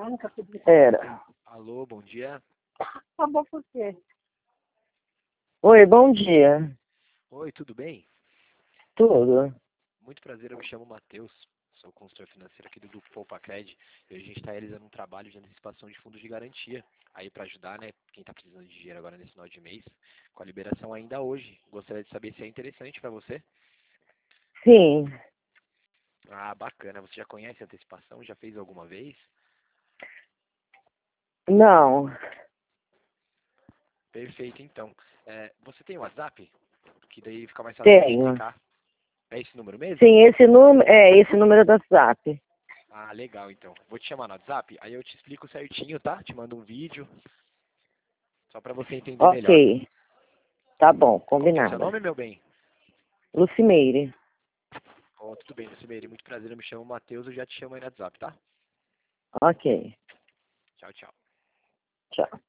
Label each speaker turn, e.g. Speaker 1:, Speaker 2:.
Speaker 1: Era.
Speaker 2: Alô, bom dia.
Speaker 3: Acabou por quê?
Speaker 1: Oi, bom dia.
Speaker 2: Oi, tudo bem?
Speaker 1: Tudo?
Speaker 2: Muito prazer, eu me chamo Matheus. Sou consultor financeiro aqui do Grupo Poupacred. E hoje a gente está realizando um trabalho de antecipação de fundos de garantia. Aí para ajudar, né, quem está precisando de dinheiro agora nesse final de mês, com a liberação ainda hoje. Gostaria de saber se é interessante para você.
Speaker 1: Sim.
Speaker 2: Ah, bacana. Você já conhece a antecipação? Já fez alguma vez?
Speaker 1: Não.
Speaker 2: Perfeito, então. Você tem WhatsApp? Que daí fica mais fácil de
Speaker 1: Tenho.
Speaker 2: explicar. É esse número mesmo?
Speaker 1: Sim, esse número do WhatsApp.
Speaker 2: Ah, legal, então. Vou te chamar no WhatsApp, aí eu te explico certinho, tá? Te mando um vídeo, só para você entender melhor.
Speaker 1: Ok. Tá bom,
Speaker 2: Qual que é o seu
Speaker 1: combinado.
Speaker 2: nome, meu bem?
Speaker 1: Lucimeire.
Speaker 2: Oh, tudo bem, Lucimeire. Muito prazer, eu me chamo Matheus, eu já te chamo aí no WhatsApp, tá?
Speaker 1: Ok.
Speaker 2: Tchau, tchau.
Speaker 1: Tchau.